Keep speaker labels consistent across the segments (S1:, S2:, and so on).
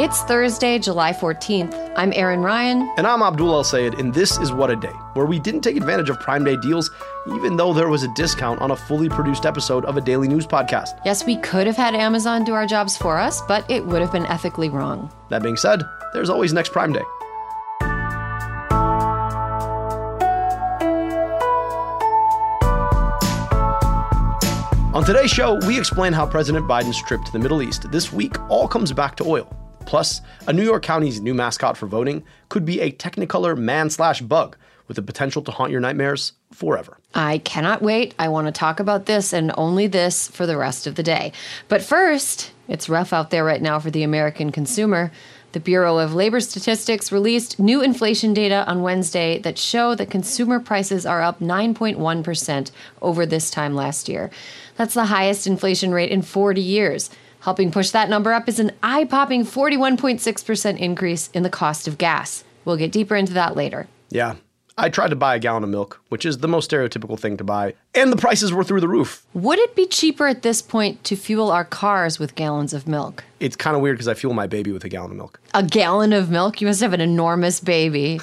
S1: It's Thursday, July 14th. I'm Erin Ryan.
S2: And I'm Abdul El-Sayed, and this is What a Day, where we didn't take advantage of Prime Day deals, even though there was a discount on a fully produced episode of a daily news podcast.
S1: Yes, we could have had Amazon do our jobs for us, but it would have been ethically wrong.
S2: That being said, there's always next Prime Day. On today's show, we explain how President Biden's trip to the Middle East this week all comes back to oil. Plus, a New York County's new mascot for voting could be a Technicolor man/bug with the potential to haunt your nightmares forever.
S1: I cannot wait. I want to talk about this and only this for the rest of the day. But first, it's rough out there right now for the American consumer. The Bureau of Labor Statistics released new inflation data on Wednesday that show that consumer prices are up 9.1% over this time last year. That's the highest inflation rate in 40 years. Helping push that number up is an eye-popping 41.6% increase in the cost of gas. We'll get deeper into that later.
S2: Yeah, I tried to buy a gallon of milk, which is the most stereotypical thing to buy, and the prices were through the roof.
S1: Would it be cheaper at this point to fuel our cars with gallons of milk?
S2: It's kind of weird because I fuel my baby with a gallon of milk.
S1: A gallon of milk? You must have an enormous baby.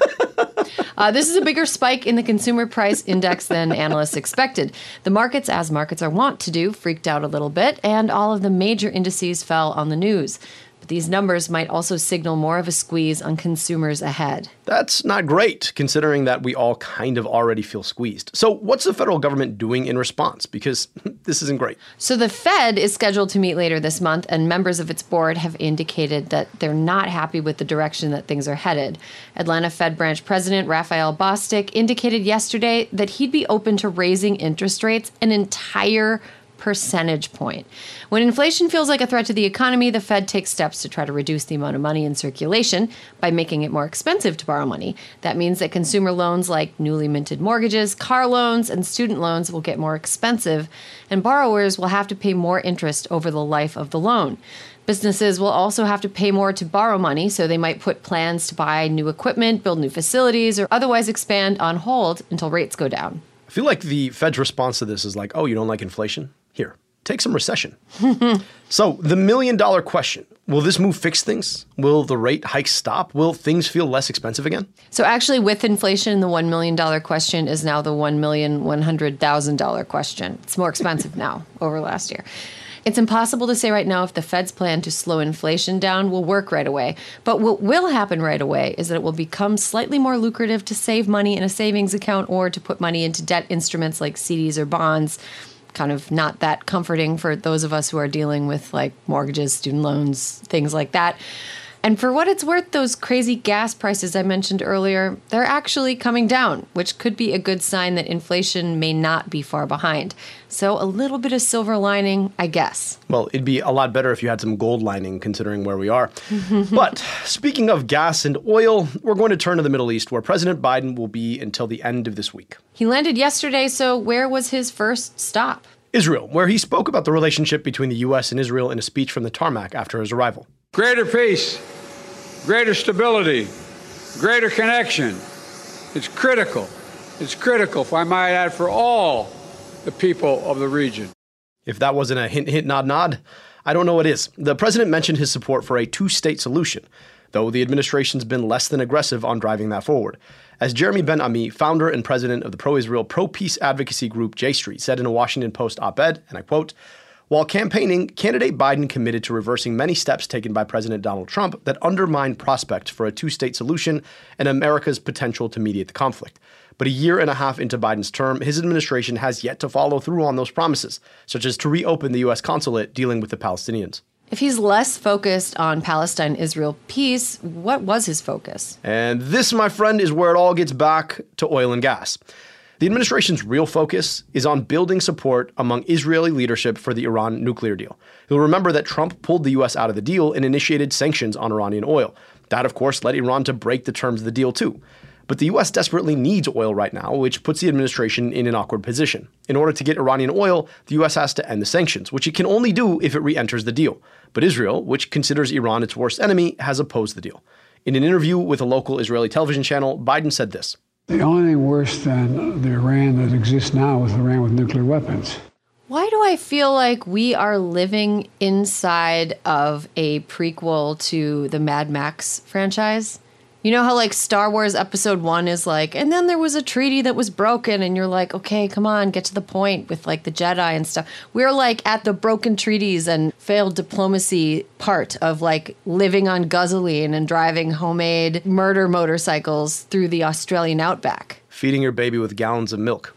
S1: This is a bigger spike in the consumer price index than analysts expected. The markets, as markets are wont to do, freaked out a little bit, and all of the major indices fell on the news. But these numbers might also signal more of a squeeze on consumers ahead.
S2: That's not great, considering that we all kind of already feel squeezed. So what's the federal government doing in response? Because this isn't great.
S1: So the Fed is scheduled to meet later this month, and members of its board have indicated that they're not happy with the direction that things are headed. Atlanta Fed branch president Raphael Bostic indicated yesterday that he'd be open to raising interest rates an entire percentage point. When inflation feels like a threat to the economy, the Fed takes steps to try to reduce the amount of money in circulation by making it more expensive to borrow money. That means that consumer loans like newly minted mortgages, car loans, and student loans will get more expensive, and borrowers will have to pay more interest over the life of the loan. Businesses will also have to pay more to borrow money, so they might put plans to buy new equipment, build new facilities, or otherwise expand on hold until rates go down.
S2: I feel like the Fed's response to this is like, oh, you don't like inflation? Here, take some recession. So the million-dollar question, will this move fix things? Will the rate hike stop? Will things feel less expensive again?
S1: So actually with inflation, the $1 million question is now the $1,100,000 question. It's more expensive now over last year. It's impossible to say right now if the Fed's plan to slow inflation down will work right away. But what will happen right away is that it will become slightly more lucrative to save money in a savings account or to put money into debt instruments like CDs or bonds. Kind of not that comforting for those of us who are dealing with like mortgages, student loans, things like that. And for what it's worth, those crazy gas prices I mentioned earlier, they're actually coming down, which could be a good sign that inflation may not be far behind. So a little bit of silver lining, I guess.
S2: Well, it'd be a lot better if you had some gold lining considering where we are. But speaking of gas and oil, we're going to turn to the Middle East, where President Biden will be until the end of this week.
S1: He landed yesterday, so where was his first stop?
S2: Israel, where he spoke about the relationship between the U.S. and Israel in a speech from the tarmac after his arrival.
S3: Greater peace, greater stability, greater connection. It's critical. It's critical, if I might add, for all the people of the region.
S2: If that wasn't a hint, hint, nod, nod, I don't know what is. The president mentioned his support for a two-state solution, though the administration's been less than aggressive on driving that forward. As Jeremy Ben-Ami, founder and president of the pro-Israel, pro-peace advocacy group J Street, said in a Washington Post op-ed, and I quote, "While campaigning, candidate Biden committed to reversing many steps taken by President Donald Trump that undermine prospects for a two-state solution and America's potential to mediate the conflict. But a year and a half into Biden's term, his administration has yet to follow through on those promises, such as to reopen the U.S. consulate dealing with the Palestinians."
S1: If he's less focused on Palestine-Israel peace, what was his focus?
S2: And this, my friend, is where it all gets back to oil and gas. The administration's real focus is on building support among Israeli leadership for the Iran nuclear deal. You'll remember that Trump pulled the U.S. out of the deal and initiated sanctions on Iranian oil. That, of course, led Iran to break the terms of the deal, too. But the U.S. desperately needs oil right now, which puts the administration in an awkward position. In order to get Iranian oil, the U.S. has to end the sanctions, which it can only do if it re-enters the deal. But Israel, which considers Iran its worst enemy, has opposed the deal. In an interview with a local Israeli television channel, Biden said this.
S4: The only thing worse than the Iran that exists now is Iran with nuclear weapons.
S1: Why do I feel like we are living inside of a prequel to the Mad Max franchise? You know how like Star Wars Episode 1 is like, and then there was a treaty that was broken, and you're like, okay, come on, get to the point with like the Jedi and stuff. We're like at the broken treaties and failed diplomacy part of like living on guzzling and driving homemade murder motorcycles through the Australian outback.
S2: Feeding your baby with gallons of milk.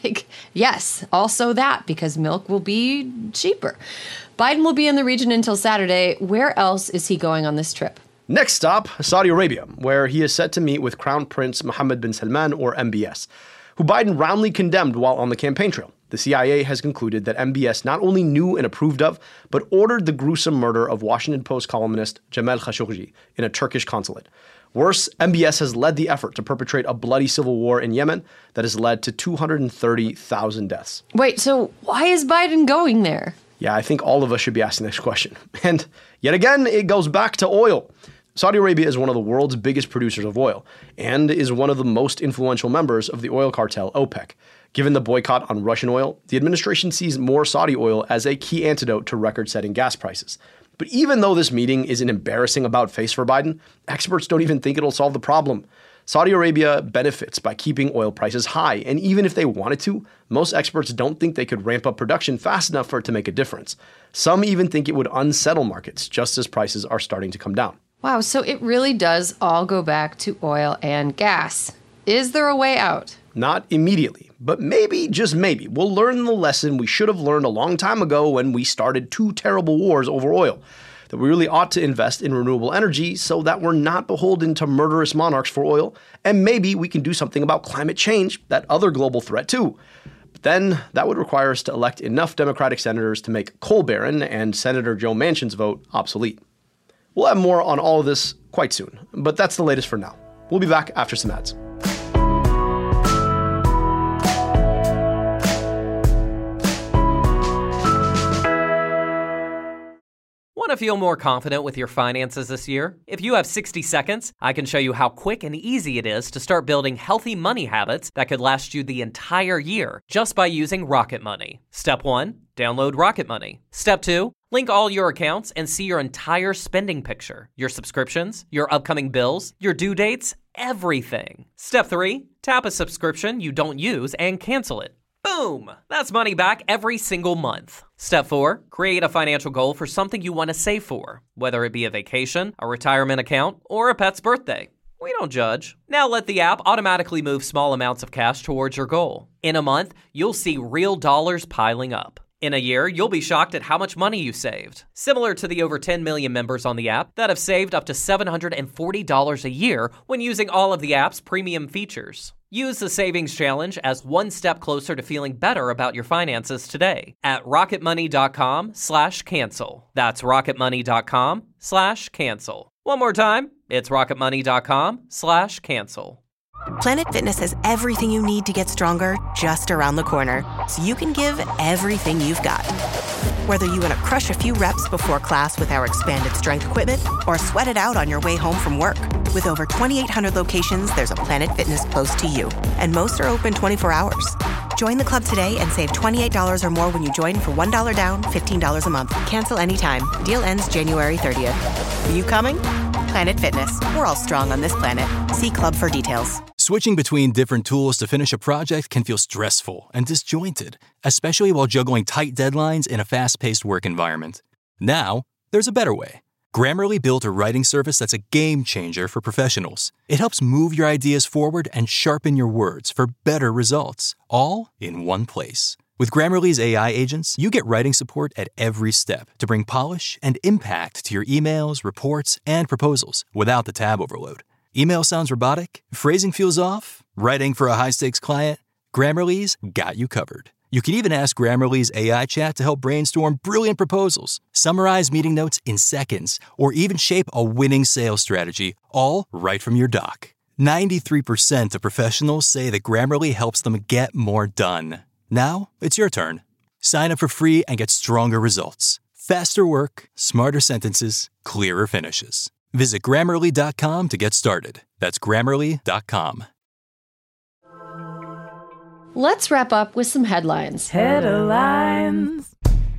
S1: Yes, also that, because milk will be cheaper. Biden will be in the region until Saturday. Where else is he going on this trip?
S2: Next stop, Saudi Arabia, where he is set to meet with Crown Prince Mohammed bin Salman, or MBS, who Biden roundly condemned while on the campaign trail. The CIA has concluded that MBS not only knew and approved of, but ordered the gruesome murder of Washington Post columnist Jamal Khashoggi in a Turkish consulate. Worse, MBS has led the effort to perpetrate a bloody civil war in Yemen that has led to 230,000 deaths.
S1: Wait, so why is Biden going there?
S2: Yeah, I think all of us should be asking this question. And yet again, it goes back to oil. Saudi Arabia is one of the world's biggest producers of oil and is one of the most influential members of the oil cartel OPEC. Given the boycott on Russian oil, the administration sees more Saudi oil as a key antidote to record-setting gas prices. But even though this meeting is an embarrassing about-face for Biden, experts don't even think it'll solve the problem. Saudi Arabia benefits by keeping oil prices high, and even if they wanted to, most experts don't think they could ramp up production fast enough for it to make a difference. Some even think it would unsettle markets just as prices are starting to come down.
S1: Wow, so it really does all go back to oil and gas. Is there a way out?
S2: Not immediately, but maybe, just maybe, we'll learn the lesson we should have learned a long time ago when we started 2 terrible wars over oil. That we really ought to invest in renewable energy so that we're not beholden to murderous monarchs for oil, and maybe we can do something about climate change, that other global threat too. But then that would require us to elect enough Democratic senators to make coal baron and Senator Joe Manchin's vote obsolete. We'll have more on all of this quite soon, but that's the latest for now. We'll be back after some ads.
S4: Want to feel more confident with your finances this year? If you have 60 seconds, I can show you how quick and easy it is to start building healthy money habits that could last you the entire year just by using Rocket Money. Step 1, download Rocket Money. Step 2, link all your accounts and see your entire spending picture, your subscriptions, your upcoming bills, your due dates, everything. Step 3, tap a subscription you don't use and cancel it. Boom! That's money back every single month. Step 4, create a financial goal for something you want to save for, whether it be a vacation, a retirement account, or a pet's birthday. We don't judge. Now let the app automatically move small amounts of cash towards your goal. In a month, you'll see real dollars piling up. In a year, you'll be shocked at how much money you saved. Similar to the over 10 million members on the app that have saved up to $740 a year when using all of the app's premium features. Use the Savings Challenge as one step closer to feeling better about your finances today at rocketmoney.com/cancel. That's rocketmoney.com/cancel. One more time, it's rocketmoney.com/cancel.
S5: Planet Fitness has everything you need to get stronger just around the corner, so you can give everything you've got. Whether you want to crush a few reps before class with our expanded strength equipment or sweat it out on your way home from work. With over 2,800 locations, there's a Planet Fitness close to you, and most are open 24 hours. Join the club today and save $28 or more when you join for $1 down, $15 a month. Cancel anytime. Deal ends January 30th. Are you coming? Planet Fitness. We're all strong on this planet. See club for details.
S6: Switching between different tools to finish a project can feel stressful and disjointed, especially while juggling tight deadlines in a fast-paced work environment. Now, there's a better way. Grammarly built a writing service that's a game changer for professionals. It helps move your ideas forward and sharpen your words for better results, all in one place. With Grammarly's AI agents, you get writing support at every step to bring polish and impact to your emails, reports, and proposals without the tab overload. Email sounds robotic? Phrasing feels off? Writing for a high-stakes client? Grammarly's got you covered. You can even ask Grammarly's AI chat to help brainstorm brilliant proposals, summarize meeting notes in seconds, or even shape a winning sales strategy, all right from your dock. 93% of professionals say that Grammarly helps them get more done. Now, it's your turn. Sign up for free and get stronger results. Faster work, smarter sentences, clearer finishes. Visit Grammarly.com to get started. That's Grammarly.com.
S1: Let's wrap up with some headlines.
S7: Headlines.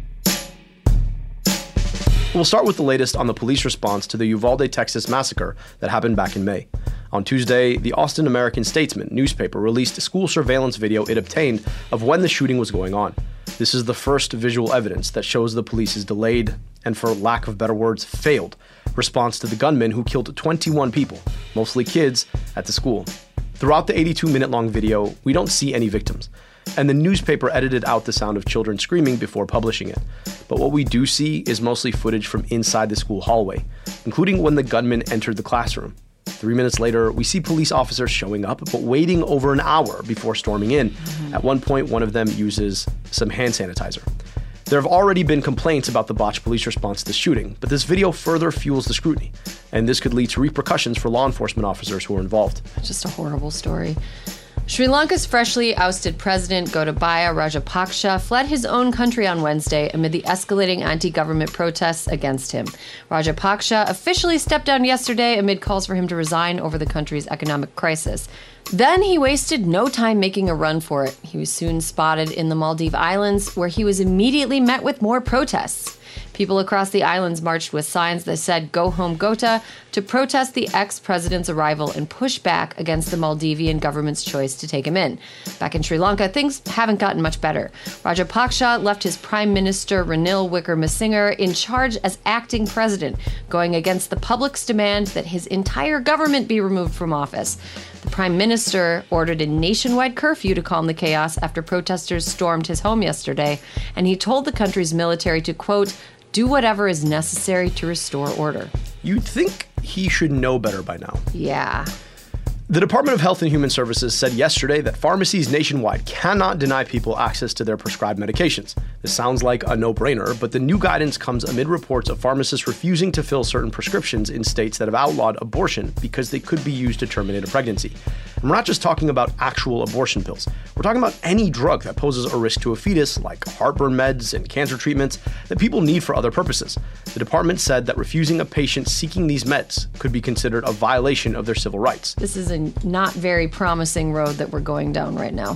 S2: We'll start with the latest on the police response to the Uvalde, Texas massacre that happened back in May. On Tuesday, the Austin American-Statesman newspaper released a school surveillance video it obtained of when the shooting was going on. This is the first visual evidence that shows the police's delayed, and for lack of better words, failed response to the gunman who killed 21 people, mostly kids, at the school. Throughout the 82-minute-long video, we don't see any victims, and the newspaper edited out the sound of children screaming before publishing it. But what we do see is mostly footage from inside the school hallway, including when the gunman entered the classroom. 3 minutes later, we see police officers showing up, but waiting over an hour before storming in. At one point, one of them uses some hand sanitizer. There have already been complaints about the botched police response to the shooting, but this video further fuels the scrutiny, and this could lead to repercussions for law enforcement officers who are involved.
S1: Just a horrible story. Sri Lanka's freshly ousted president Gotabaya Rajapaksa fled his own country on Wednesday amid the escalating anti-government protests against him. Rajapaksa officially stepped down yesterday amid calls for him to resign over the country's economic crisis. Then he wasted no time making a run for it. He was soon spotted in the Maldive Islands, where he was immediately met with more protests. People across the islands marched with signs that said, "Go home, Gota," to protest the ex-president's arrival and push back against the Maldivian government's choice to take him in. Back in Sri Lanka, things haven't gotten much better. Rajapaksa left his Prime Minister Ranil Wickremesinghe in charge as acting president, going against the public's demand that his entire government be removed from office. The Prime Minister ordered a nationwide curfew to calm the chaos after protesters stormed his home yesterday, and he told the country's military to, quote, "do whatever is necessary to restore order."
S2: You'd think he should know better by now.
S1: Yeah.
S2: The Department of Health and Human Services said yesterday that pharmacies nationwide cannot deny people access to their prescribed medications. This sounds like a no-brainer, but the new guidance comes amid reports of pharmacists refusing to fill certain prescriptions in states that have outlawed abortion because they could be used to terminate a pregnancy. And we're not just talking about actual abortion pills. We're talking about any drug that poses a risk to a fetus, like heartburn meds and cancer treatments that people need for other purposes. The department said that refusing a patient seeking these meds could be considered a violation of their civil rights.
S1: This is a not very promising road that we're going down right now.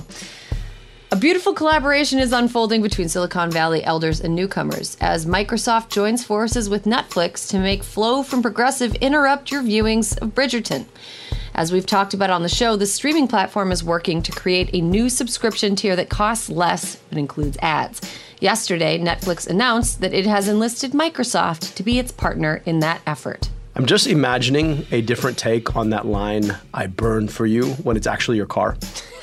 S1: A beautiful collaboration is unfolding between Silicon Valley elders and newcomers as Microsoft joins forces with Netflix to make Flow from Progressive interrupt your viewings of Bridgerton. As we've talked about on the show, the streaming platform is working to create a new subscription tier that costs less but includes ads. Yesterday, Netflix announced that it has enlisted Microsoft to be its partner in that effort.
S2: I'm just imagining a different take on that line, "I burn for you," when it's actually your car.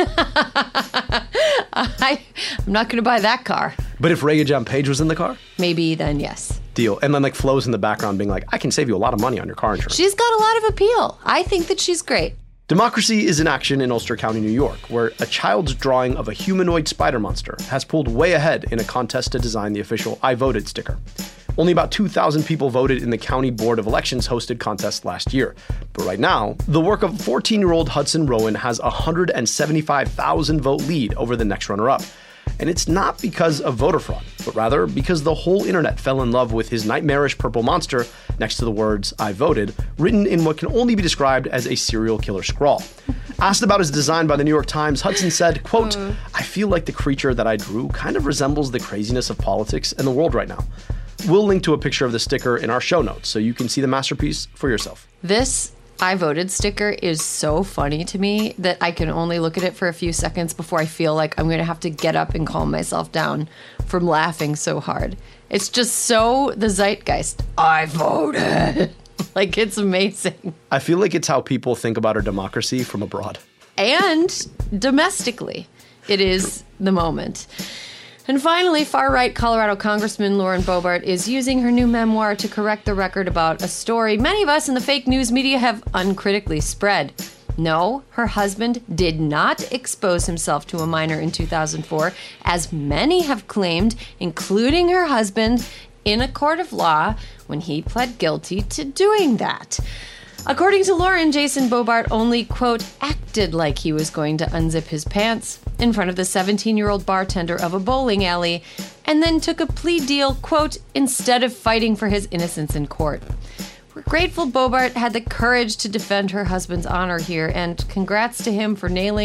S1: I'm not going to buy that car.
S2: But if Regé-Jean Page was in the car?
S1: Maybe then yes.
S2: Deal. And then like Flo's in the background being like, "I can save you a lot of money on your car insurance."
S1: She's got a lot of appeal. I think that she's great.
S2: Democracy is in action in Ulster County, New York, where a child's drawing of a humanoid spider monster has pulled way ahead in a contest to design the official "I voted" sticker. Only about 2,000 people voted in the County Board of Elections hosted contest last year. But right now, the work of 14-year-old Hudson Rowan has a 175,000 vote lead over the next runner-up. And it's not because of voter fraud, but rather because the whole internet fell in love with his nightmarish purple monster next to the words "I voted," written in what can only be described as a serial killer scrawl. Asked about his design by the New York Times, Hudson said, quote, "I feel like the creature that I drew kind of resembles the craziness of politics and the world right now." We'll link to a picture of the sticker in our show notes so you can see the masterpiece for yourself.
S1: This "I voted" sticker is so funny to me that I can only look at it for a few seconds before I feel like I'm going to have to get up and calm myself down from laughing so hard. It's just so the zeitgeist. I voted. Like, it's amazing.
S2: I feel like it's how people think about our democracy from abroad.
S1: And domestically, it is the moment. And finally, far-right Colorado Congressman Lauren Boebert is using her new memoir to correct the record about a story many of us in the fake news media have uncritically spread. No, her husband did not expose himself to a minor in 2004, as many have claimed, including her husband, in a court of law when he pled guilty to doing that. According to Lauren, Jason Boebert only, quote, acted like he was going to unzip his pants in front of the 17-year-old bartender of a bowling alley, and then took a plea deal, quote, instead of fighting for his innocence in court. We're grateful Boebert had the courage to defend her husband's honor here, and congrats to him for nailing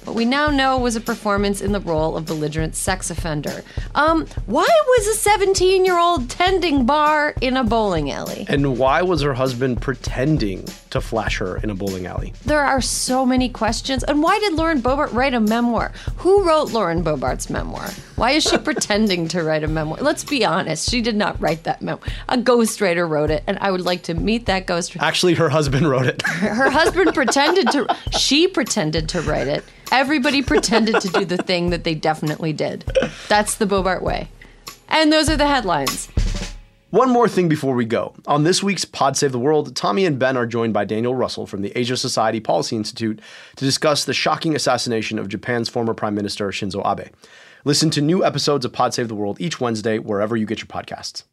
S1: but we now know was a performance in the role of belligerent sex offender. Why was a 17-year-old tending bar in a bowling alley?
S2: And why was her husband pretending to flash her in a bowling alley?
S1: There are so many questions. And why did Lauren Boebert write a memoir? Who wrote Lauren Boebert's memoir? Why is she pretending to write a memoir? Let's be honest, she did not write that memoir. A ghostwriter wrote it, and I would like to meet that ghostwriter.
S2: Actually, her husband wrote it.
S1: Her husband she pretended to write it. Everybody pretended to do the thing that they definitely did. That's the Boebert way. And those are the headlines.
S2: One more thing before we go. On this week's Pod Save the World, Tommy and Ben are joined by Daniel Russell from the Asia Society Policy Institute to discuss the shocking assassination of Japan's former Prime Minister Shinzo Abe. Listen to new episodes of Pod Save the World each Wednesday wherever you get your podcasts.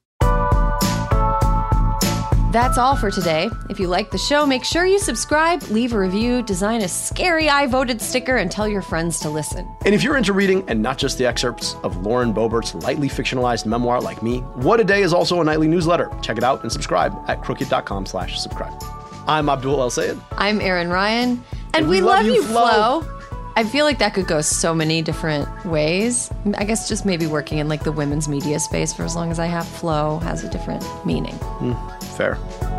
S1: That's all for today. If you like the show, make sure you subscribe, leave a review, design a scary I-voted sticker, and tell your friends to listen.
S2: And if you're into reading and not just the excerpts of Lauren Boebert's lightly fictionalized memoir like me, What a Day is also a nightly newsletter. Check it out and subscribe at crooked.com/subscribe. I'm Abdul El Sayed.
S1: I'm Erin Ryan. And we love you, Flo. I feel like that could go so many different ways. I guess just maybe working in like the women's media space for as long as I have Flo has a different meaning.
S2: Fair.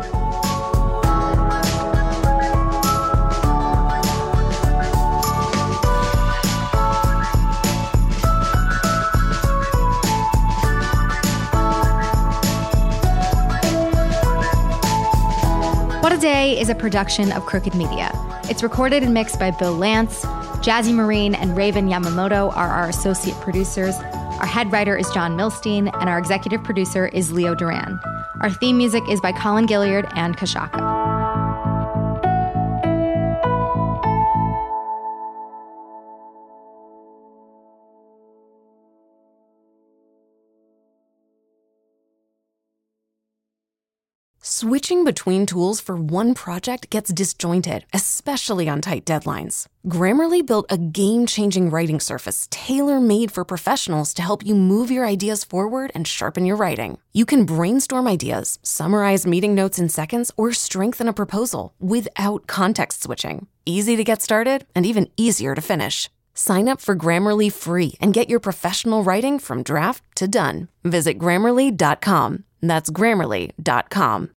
S8: What a Day is a production of Crooked Media. It's recorded and mixed by Bill Lance. Jazzy Marine and Raven Yamamoto are our associate producers. Our head writer is John Milstein, and our executive producer is Leo Duran. Our theme music is by Colin Gilliard and Kashaka.
S9: Switching between tools for one project gets disjointed, especially on tight deadlines. Grammarly built a game-changing writing surface tailor-made for professionals to help you move your ideas forward and sharpen your writing. You can brainstorm ideas, summarize meeting notes in seconds, or strengthen a proposal without context switching. Easy to get started and even easier to finish. Sign up for Grammarly free and get your professional writing from draft to done. Visit Grammarly.com. That's Grammarly.com.